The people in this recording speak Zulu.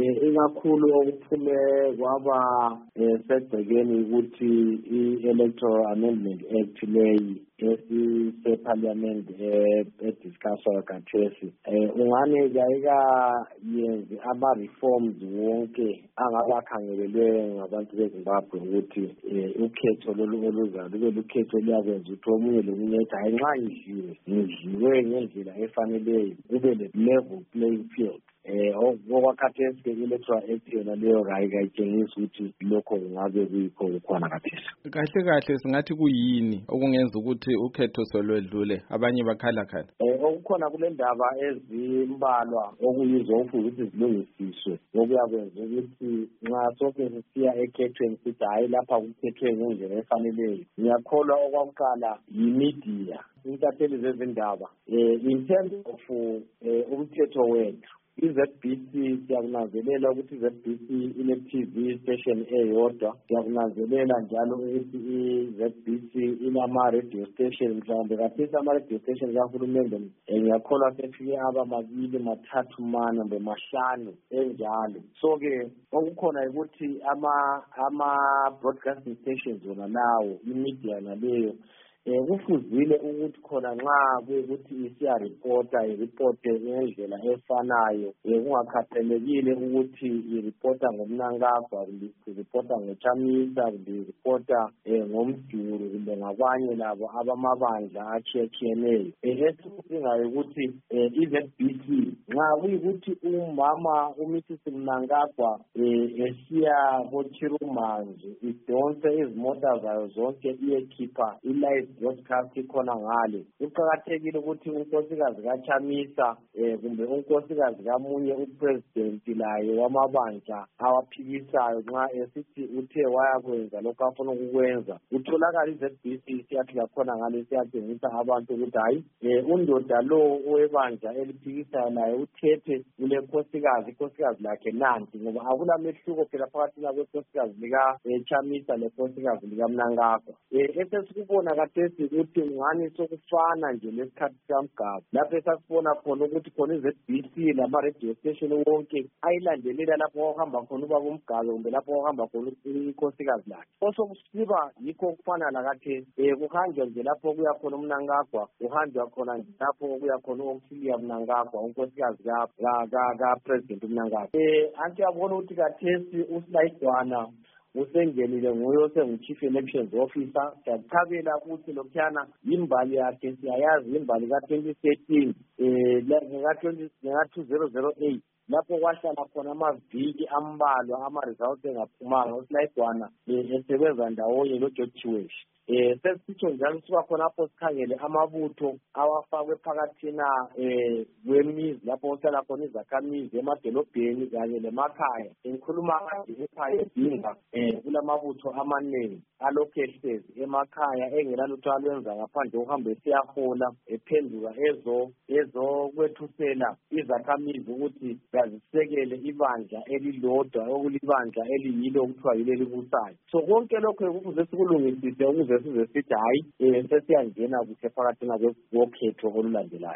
Ikakhulu okuphume kwaba segcekeni ukuthi i-Electoral Amendment Act leyi esiseParliament ediscusswa khathesi ungani yenzi ama-reforms wonke angabakhangelelwe ngabantu beZimbabwe ukuthi ukhetho lolu oluzayo lube lukhetho luyakwenza ukuthi omunye lomunye ethi hayi nxa ngidliwe ngendlela efaneleyo kube le-level playing field. Okwakhathesi ke-Electoral Act yona leyo kayitshengisi ukuthi lokho kungabe kuyikho kukhona khathesi. Kahle kahle singathi kuyini okungenza ukuthi ukhetho solwedlule abanye bakhala. Okukhona kule ndaba ezimbalwa okuyizo okufuze ukuthi zilungisiswe okuyakwenza ukuthi nxa sonke sisiya ekhethweni sithi hayi lapha kukhethwe ngendlela efaneleyo. Ngiyakholwa okwakuqala yi-media, intatheli zezindaba in terms of umthetho wethu. iZBC siyakunanzelela ukuthi iZBC ine-TV station eyodwa. Siyakunanzelela njalo ukuthi iZBC inama-radio station mhlawumbe kathesi ama-radio station kahulumende ngiyakholwa sefike abamabili mathathu mane mahlanu enjalo. So-ke okukhona ukuthi ama-broadcasting stations wona lawo imedia naleyo kufuzile ukuthi khona nxa kuyikuthi isiyareporta iripote ngendlela efanayo kungakhathalekile ukuthi iripota ngomnankagwa kumbe iripota ngochamisa kumbe iripota ngomduru kumbe ngabanye labo abamabandla atshiyeneyo. Esikusingayo ukuthi iZBC nxa kuyikuthi umama uMrs Mnangagwa esiya koChirumanzi idonse izimota zayo zonke iyekhipha ilive broadcast khona ngale. Kuqakathekile ukuthi unkosikazi kaChamisa kumbe unkosikazi kamunye upresident laye wamabandla awaphikisayo nxa esithi uthe wayakwenza lokho afuna ukukwenza utholakala iZBC siyathi lakhona ngale siyatshengisa abantu ukuthi hayi undoda lo owebandla eliphikisayo naye uthethe kule inkosikazi lakhe nanti ngoba akulamehluko phela phakathi kwenkosikazi likaChamisa lenkosikazi likaMnangagwa. Esesikubona kathesi ukuthi ngani sokufana nje lesikhathi kaMgaba lapho esasibona khona ukuthi khona iZBC lama-radio station wonke ayilandelela lapho ohamba khona ubaba uMgaba kumbe lapho ohamba khona inkosikazi lakhe. Osokusiba yikho kufana lakathesi kuhanjwa nje lapho kuya khona uMnangagwa kuhanjwa khona lapho kuya khona uMsiliya Mnangagwa unkosikazi kaPresident uMnangagwa. Anti yabona ukuthi kathesi uSilayidwana usengenile nguye osengu-Chief Elections Officer. Siyachabela ukuthi lokuthana imbali yakhe siyayazi imbali ka-2013 ngaka-2008 lapho kwahlala khona amaviki ambalwa ama-results engaphumanga uSilayidwana esebenza ndawonye noGeorge Chiweshi. Sesitsho njalo siba khona lapho sikhangele amabutho awafakwe phakathina kwemizi lapho kuhlala khona izakhamizi emadolobheni kanye lemakhaya. Ngikhuluma ekhaya edinga kulamabutho amanengi alokhu ehlezi emakhaya engelalutho alwenza ngaphandle kokuhamba esiyahola ephenduka ezokwethusela izakhamizi ukuthi bazisekele ibandla elilodwa okulibandla eliyilo okuthiwa yilo elibusayo. So konke lokho kufuze sikulungisise ukuze size sithi hayi sesiyangena kuhle phakathina kokhetho olulandelayo.